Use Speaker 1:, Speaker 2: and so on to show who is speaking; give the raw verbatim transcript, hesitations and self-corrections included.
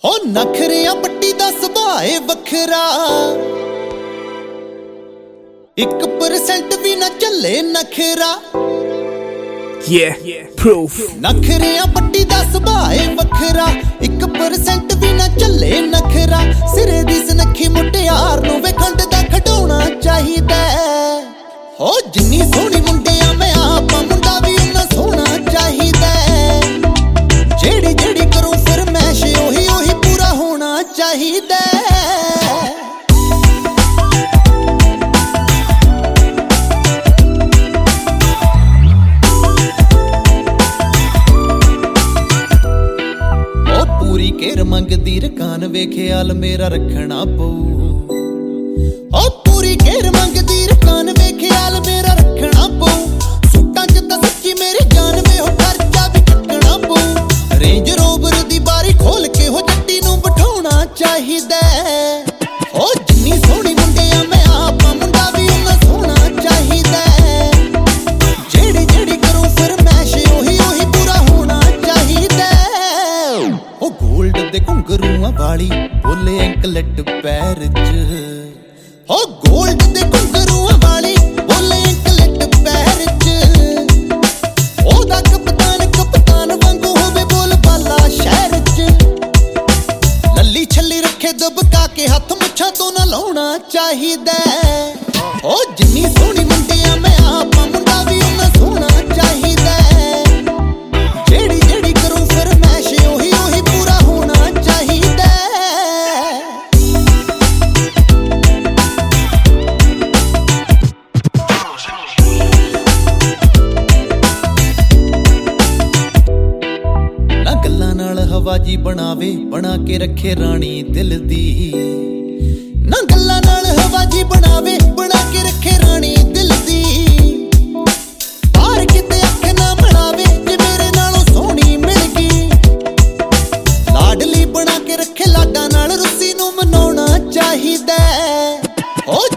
Speaker 1: ਹੋ ਨਖਰਿਆਂ ਪੱਟੀ ਦਾ ਸੁਭਾਅ ਏ ਵੱਖਰਾ, ਇੱਕ ਪਰਸੈਂਟ ਵੀ ਨਾ ਚੱਲੇ ਨਖਰਾ।
Speaker 2: Yeah, proof.
Speaker 1: ਨਖਰਿਆਂ ਪੱਟੀ ਦਾ ਸੁਭਾਅ ਏ ਵੱਖਰਾ, ਇੱਕ ਪਰਸੈਂਟ ਵੀ ਨਾ ਚੱਲੇ ਨਖਰਾ। ਸਿਰੇ ਦੀ ਸੁਨੱਖੀ ਮੁਟਿਆਰ ਨੂੰ ਵੇ ਖੰਡ ਦਾ ਖਡਾਉਣਾ ਚਾਹੀਦਾ। ਹੋ ਜਿੰਨੀ ਸੋਹਣੀ ਮੁੰਡਿਆਂ ਮੈਂ ਆਪਾਂ ਮੁੰਡਾ ਵੀ ਉਹਨਾਂ ਸੋਹਣਾ ਚਾਹੀਦਾ। ਜਿਹੜੀ ਜਿਹੜੀ ਕਰੂੰ ਫਰਮੈਸ਼ ਉਹੀ ਉਹੀ ਪੂਰਾ ਹੋਣਾ ਚਾਹੀਦਾ। ਪੂਰੀ ਘੇਰ ਮੰਗਦੀ ਰਕਾਨ ਵੇ ਖਿਆਲ ਮੇਰਾ ਰੱਖਣਾ ਪਊ। ਓ ਪੂਰੀ ਘੇਰ ਮੰਗਦੀ ਰਕਾਨ ਵੇ ਖਿਆਲ ਮੇਰਾ ਰੱਖਣਾ ਪਊ। ਸੁੱਟਾਂ ਚ ਤਾਂ ਸੱਚੀ ਮੇਰੀ ਜਾਨ ਵੇ ਹੋ ਖਰਚਾ ਵੀ ਕੱਟਣਾ ਪਊ। ਰੇਂਜ ਰੋਵਰ ਦੀ ਬਾਰੀ ਖੋਲ ਕੇ ਹੋ ਜੱਟੀ ਨੂੰ ਬਿਠਾਉਣਾ ਚਾਹੀਦਾ। ਓ ਜਿੰਨੀ ਸੋਹਣੀ ਮੁੰਡਿਆਂ ਮੈਂ ਆਪਾਂ ਮੁੰਡਾ ਵੀ ਉਹਨਾਂ ਸੋਹਣਾ ਚਾਹੀਦਾ। ਜਿਹੜੀ ਜਿਹੜੀ ਕਰੂੰ ਫਰਮੈਸ਼ ਉਹੀ ਉਹੀ ਪੂਰਾ ਹੋਣਾ ਚਾਹੀਦਾ। ਉਹ ਗੋਲਡ ਦੇ ਘੁੰਗਰੂਆਂ ਵਾਲੀ ਬੋਲੇ ਐਂਕਲਟ ਪੈਰ ਚ। ਹੋ ਗੋਲਡ ਦੇ ਘੁੰਗਰੂਆਂ ਵਾਲੀ ਬੋਲੇ ਐਂਕਲਟ ਪੈਰ ਚ। ਉਹਦਾ ਕਪਤਾਨ ਕਪਤਾਨ ਵਾਂਗੂ ਹੋਵੇ ਬੋਲ ਬਾਲਾ ਸ਼ਹਿਰ ਚ। ਲੱਲੀ ਛੱਲੀ ਰੱਖੇ ਦਬਕਾ ਕੇ ਹੱਥ ਮੁੱਛਾਂ ਤੋਂ ਨਾ ਲਾਉਣਾ ਚਾਹੀਦਾ। ਹੋ ਜਿੰਨੀ ਸੋਹਣੀ ਮੁੰਡਿਆਂ ਮੈਂ ਆਪਾਂ ਮੁੰਡਾ ਵੀ ਉਹਨਾਂ ਸੋਹਣਾ ਚਾਹੀਦਾ। ਜਿਹੜੀ ਜਿਹੜੀ ਕਰੂੰ ਫਰਮੈਸ਼ ਉਹੀ ਉਹੀ ਪੂਰਾ ਹੋਣਾ ਚਾਹੀਦਾ। ਨਾ ਗੱਲਾਂ ਨਾਲ ਹਵਾ ਜੀ ਬਣਾਵੇ ਬਣਾ ਕੇ ਰੱਖੇ ਰਾਣੀ ਦਿਲ ਦੀ। ਨਾ ਗੱਲਾਂ ਨਾਲ ਹਵਾ ਜੀ ਬਣਾਵੇ ਬਣਾ ਕੇ ਰੱਖੇ ਰਾਣੀ ਦਿਲ ਦੀ। ਬਾਹਰ ਕਿਤੇ ਅੱਖ ਨਾ ਬਣਾਵੇ ਜੇ ਮੇਰੇ ਨਾਲੋਂ ਸੋਹਣੀ ਮਿਲ ਗਈ। ਲਾਡਲੀ ਬਣਾ ਕੇ ਰੱਖੇ ਲਾਡਾਂ ਨਾਲ ਰੁੱਸੀ ਨੂੰ ਮਨਾਉਣਾ ਚਾਹੀਦਾ। ਓ